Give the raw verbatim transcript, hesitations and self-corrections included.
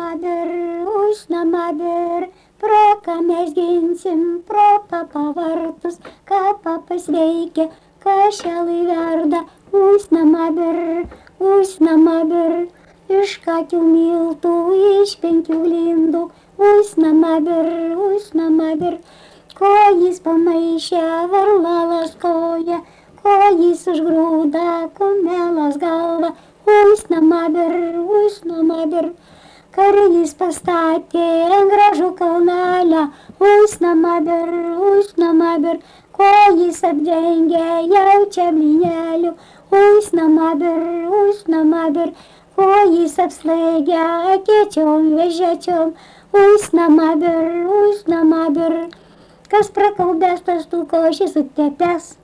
namabir, už namabir, pro ką mes ginsim, pro papavartus, ką pasveikia, kašelai verda, už namabir, už namabir, iš kakių miltų, iš penkių lindų, už namabir, už namabir, ko jis pamaišė, varlalas koja, ko jis užgrūda, kumelas galva, už namabir, už namabir, kar jis pastatė ant gražų kalnelę, už namabir, už namabir, ko jis apdengė jaučia blynelių, už namabir, už namabir, ko jis apslaigė akėčiom vežečiom, už namabir, už namabir, kas prakaubęs tas tų košės sutepęs.